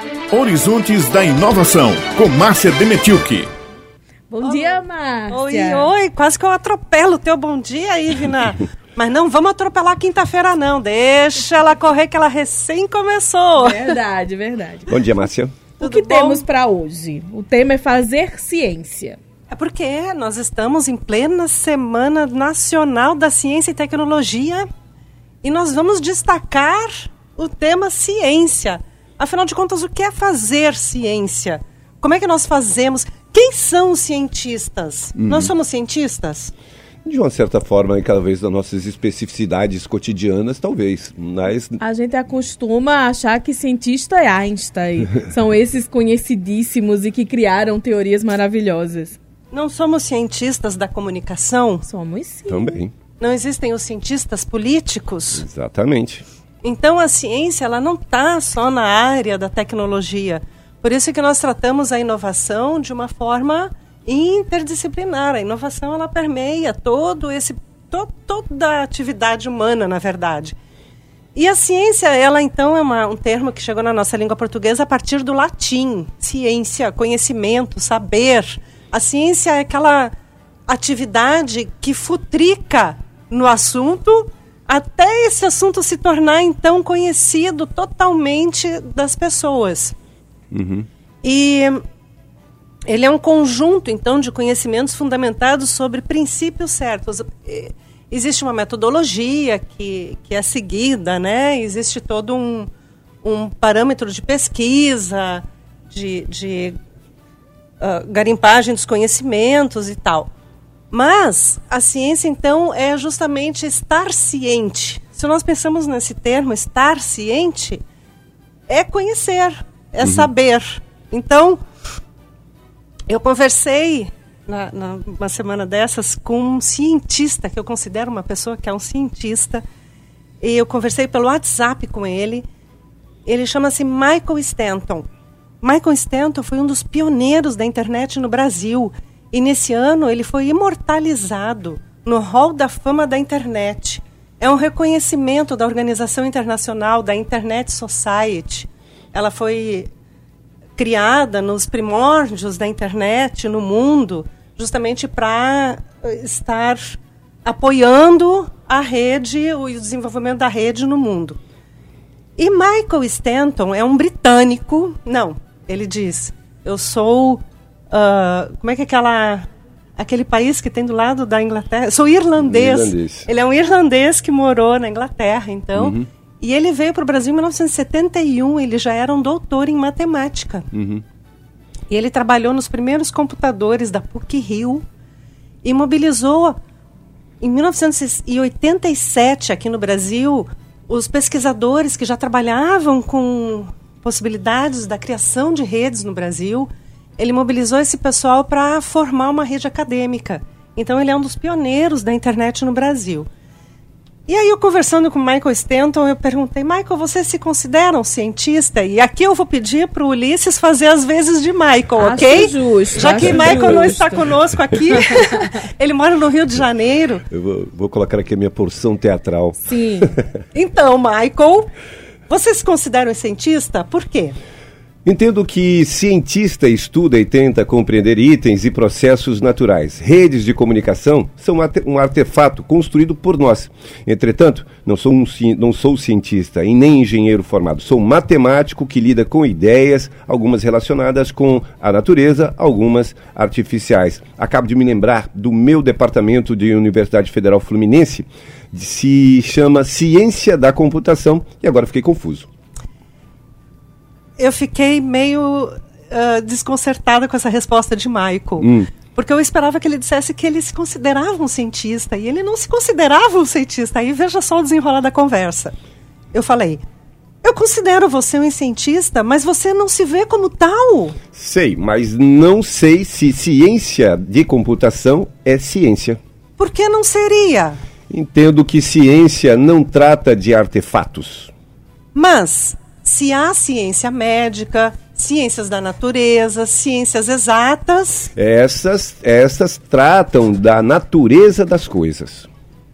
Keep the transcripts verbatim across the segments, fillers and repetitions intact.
Horizontes da Inovação, com Márcia Demetilke. Bom dia, Márcia. Oi, oi, quase que eu atropelo o teu bom dia, Ivna. Mas não vamos atropelar quinta-feira, não. Deixa ela correr, que ela recém começou. Verdade, verdade. Bom dia, Márcia. O que temos para hoje? O tema é fazer ciência. É porque nós estamos em plena Semana Nacional da Ciência e Tecnologia e nós vamos destacar o tema ciência. Afinal de contas, o que é fazer ciência? Como é que nós fazemos? Quem são os cientistas? Uhum. Nós somos cientistas? De uma certa forma, cada vez das nossas especificidades cotidianas, talvez. Mas... A gente acostuma achar que cientista é Einstein. São esses conhecidíssimos e que criaram teorias maravilhosas. Não somos cientistas da comunicação? Somos sim. Também. Não existem os cientistas políticos? Exatamente. Então a ciência ela não está só na área da tecnologia. Por isso que nós tratamos a inovação de uma forma interdisciplinar. A inovação ela permeia todo esse, to, toda a atividade humana, na verdade. E a ciência, ela então é uma, um termo que chegou na nossa língua portuguesa a partir do latim. Ciência, conhecimento, saber. A ciência é aquela atividade que futrica no assunto até esse assunto se tornar, então, conhecido totalmente das pessoas. Uhum. E ele é um conjunto, então, de conhecimentos fundamentados sobre princípios certos. Existe uma metodologia que, que é seguida, né? Existe todo um, um parâmetro de pesquisa, de... de Uh, garimpagem dos conhecimentos e tal. Mas a ciência, então, é justamente estar ciente. Se nós pensamos nesse termo, estar ciente, é conhecer, é uhum. saber. Então, eu conversei, na, na, uma semana dessas, com um cientista, que eu considero uma pessoa que é um cientista, e eu conversei pelo WhatsApp com ele. Ele chama-se Michael Stanton. Michael Stanton foi um dos pioneiros da internet no Brasil e nesse ano ele foi imortalizado no Hall da Fama da Internet. É um reconhecimento da Organização Internacional da Internet Society. Ela foi criada nos primórdios da internet no mundo justamente para estar apoiando a rede, o desenvolvimento da rede no mundo. E Michael Stanton é um britânico, não, ele diz, eu sou, uh, como é que é aquela, aquele país que tem do lado da Inglaterra? Sou irlandês. irlandês. Ele é um irlandês que morou na Inglaterra, então, uhum. e ele veio para o Brasil em mil novecentos e setenta e um, ele já era um doutor em matemática. Uhum. E ele trabalhou nos primeiros computadores da P U C-Rio e mobilizou, em mil novecentos e oitenta e sete, aqui no Brasil, os pesquisadores que já trabalhavam com possibilidades da criação de redes no Brasil. Ele mobilizou esse pessoal para formar uma rede acadêmica. Então, ele é um dos pioneiros da internet no Brasil. E aí, eu conversando com o Michael Stanton, eu perguntei, Michael, você se considera um cientista? E aqui eu vou pedir para o Ulisses fazer as vezes de Michael, acho ok? Justo, Já que Michael justo. não está conosco aqui, ele mora no Rio de Janeiro. Eu vou, vou colocar aqui a minha porção teatral. Sim. Então, Michael, você se considera um cientista? Por quê? Entendo que cientista estuda e tenta compreender itens e processos naturais. Redes de comunicação são um artefato construído por nós. Entretanto, não sou, um, não sou cientista e nem engenheiro formado. Sou matemático que lida com ideias, algumas relacionadas com a natureza, algumas artificiais. Acabo de me lembrar do meu departamento de Universidade Federal Fluminense, se chama Ciência da Computação, e agora fiquei confuso. Eu fiquei meio uh, desconcertada com essa resposta de Michael. Hum. Porque eu esperava que ele dissesse que ele se considerava um cientista. E ele não se considerava um cientista. Aí veja só o desenrolar da conversa. Eu falei, eu considero você um cientista, mas você não se vê como tal. Sei, mas não sei se ciência de computação é ciência. Por que não seria? Entendo que ciência não trata de artefatos. Mas... se há ciência médica, ciências da natureza, ciências exatas... Essas, essas tratam da natureza das coisas.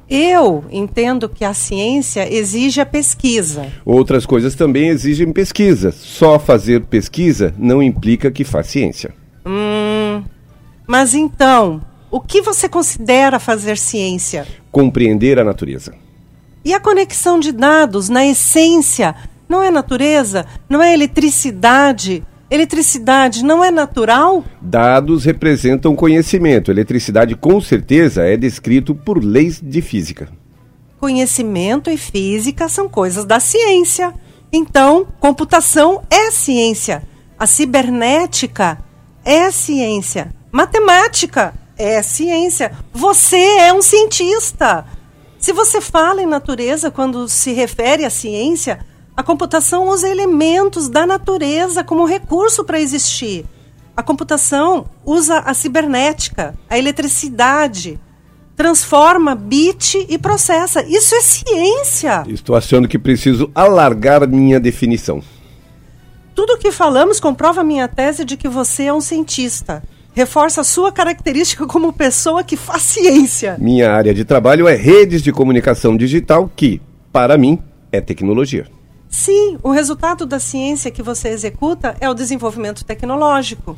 Eu entendo que a ciência exige a pesquisa. Outras coisas também exigem pesquisa. Só fazer pesquisa não implica que faz ciência. Hum, mas então, o que você considera fazer ciência? Compreender a natureza. E a conexão de dados, na essência, não é natureza? Não é eletricidade? Eletricidade não é natural? Dados representam conhecimento. Eletricidade, com certeza, é descrito por leis de física. Conhecimento e física são coisas da ciência. Então, computação é ciência. A cibernética é ciência. Matemática é ciência. Você é um cientista. Se você fala em natureza quando se refere à ciência, a computação usa elementos da natureza como recurso para existir. A computação usa a cibernética, a eletricidade, transforma bit e processa. Isso é ciência. Estou achando que preciso alargar minha definição. Tudo o que falamos comprova minha tese de que você é um cientista. Reforça a sua característica como pessoa que faz ciência. Minha área de trabalho é redes de comunicação digital, que, para mim, é tecnologia. Sim, o resultado da ciência que você executa é o desenvolvimento tecnológico.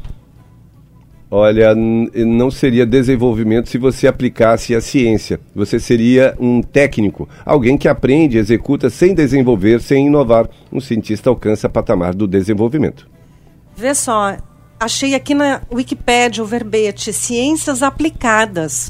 Olha, não seria desenvolvimento se você aplicasse a ciência. Você seria um técnico, alguém que aprende e executa sem desenvolver, sem inovar. Um cientista alcança patamar do desenvolvimento. Vê só, achei aqui na Wikipédia o verbete ciências aplicadas.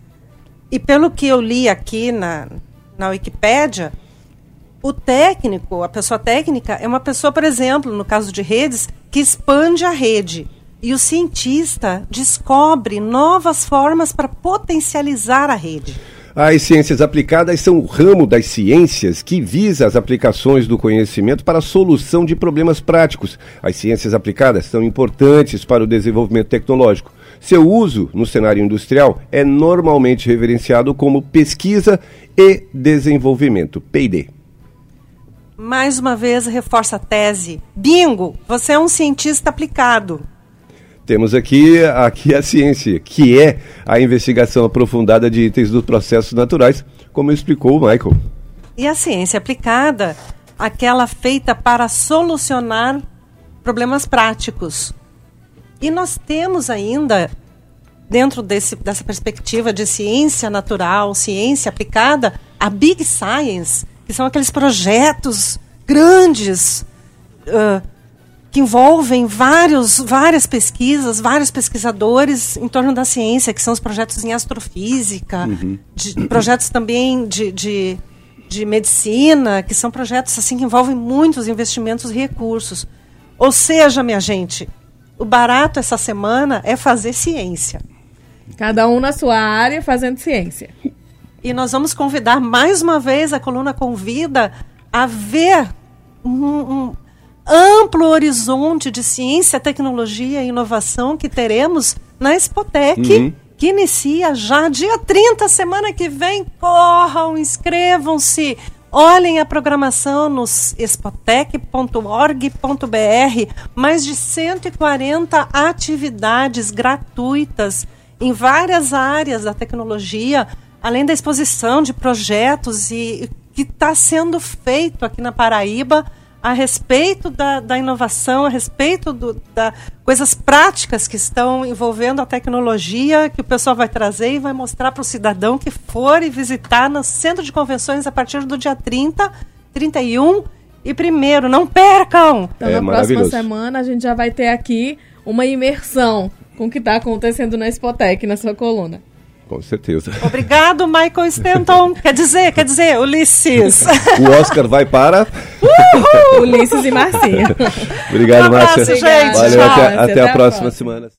E pelo que eu li aqui na, na Wikipédia, o técnico, a pessoa técnica, é uma pessoa, por exemplo, no caso de redes, que expande a rede. E o cientista descobre novas formas para potencializar a rede. As ciências aplicadas são o ramo das ciências que visa as aplicações do conhecimento para a solução de problemas práticos. As ciências aplicadas são importantes para o desenvolvimento tecnológico. Seu uso no cenário industrial é normalmente reverenciado como pesquisa e desenvolvimento, P e D. Mais uma vez, reforça a tese. Bingo! Você é um cientista aplicado. Temos aqui, aqui a ciência, que é a investigação aprofundada de itens dos processos naturais, como explicou o Michael. E a ciência aplicada, aquela feita para solucionar problemas práticos. E nós temos ainda, dentro desse, dessa perspectiva de ciência natural, ciência aplicada, a Big Science, que são aqueles projetos grandes, uh, que envolvem vários, várias pesquisas, vários pesquisadores em torno da ciência, que são os projetos em astrofísica, uhum. de, projetos também de, de, de medicina, que são projetos assim, que envolvem muitos investimentos e recursos. Ou seja, minha gente, o barato essa semana é fazer ciência. Cada um na sua área fazendo ciência. E nós vamos convidar mais uma vez, a Coluna Convida, a ver um, um amplo horizonte de ciência, tecnologia e inovação que teremos na Expotec, uhum. que inicia já dia trinta, semana que vem. Corram, inscrevam-se, olhem a programação no expotec ponto org ponto br. Mais de cento e quarenta atividades gratuitas em várias áreas da tecnologia, além da exposição de projetos e que está sendo feito aqui na Paraíba a respeito da, da inovação, a respeito do, da coisas práticas que estão envolvendo a tecnologia, que o pessoal vai trazer e vai mostrar para o cidadão que for e visitar no Centro de Convenções a partir do dia trinta, trinta e um e primeiro. Não percam! Então, é na próxima semana a gente já vai ter aqui uma imersão com o que está acontecendo na Expotec, na sua coluna. Com certeza. Obrigado, Michael Stanton. Quer dizer, quer dizer, Ulisses. O Oscar vai para... Ulisses e Marcinha. Obrigado, um abraço, Márcia. gente. Valeu, Tchau. até, até, até a a próxima próxima semana.